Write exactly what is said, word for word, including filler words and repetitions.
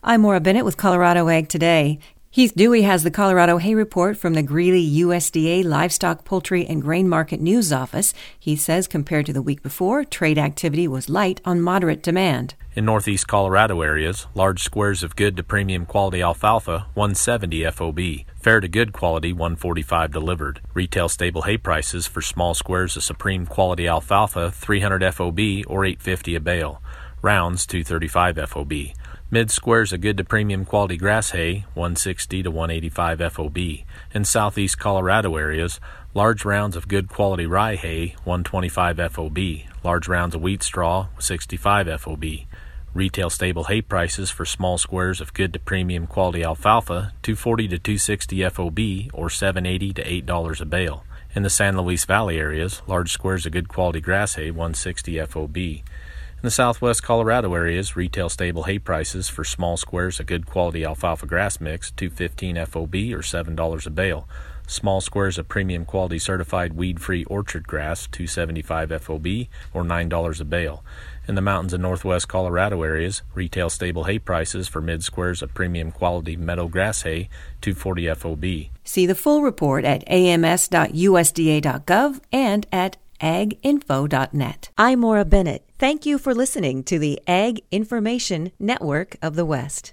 I'm Maura Bennett with Colorado Ag Today. Heath Dewey has the Colorado Hay Report from the Greeley U S D A Livestock, Poultry, and Grain Market News Office. He says compared to the week before, trade activity was light on moderate demand. In northeast Colorado areas, large squares of good to premium quality alfalfa, one seventy F O B. Fair to good quality, one forty-five delivered. Retail stable hay prices for small squares of supreme quality alfalfa, three hundred F O B or eight fifty a bale. Rounds, two thirty-five F O B. Mid squares of good to premium quality grass hay, one sixty to one eighty-five F O B. In southeast Colorado areas, large rounds of good quality rye hay, one twenty-five F O B. Large rounds of wheat straw, sixty-five F O B. Retail stable hay prices for small squares of good to premium quality alfalfa, two forty to two sixty F O B or seven eighty to eight dollars a bale. In the San Luis Valley areas, large squares of good quality grass hay, one sixty F O B. In the southwest Colorado areas, retail stable hay prices for small squares of good quality alfalfa grass mix, two fifteen F O B or seven dollars a bale. Small squares of premium quality certified weed-free orchard grass, two seventy-five F O B or nine dollars a bale. In the mountains and northwest Colorado areas, retail stable hay prices for mid-squares of premium quality meadow grass hay, two forty F O B. See the full report at A M S dot U S D A dot gov and at ag info dot net. I'm Maura Bennett. Thank you for listening to the Ag Information Network of the West.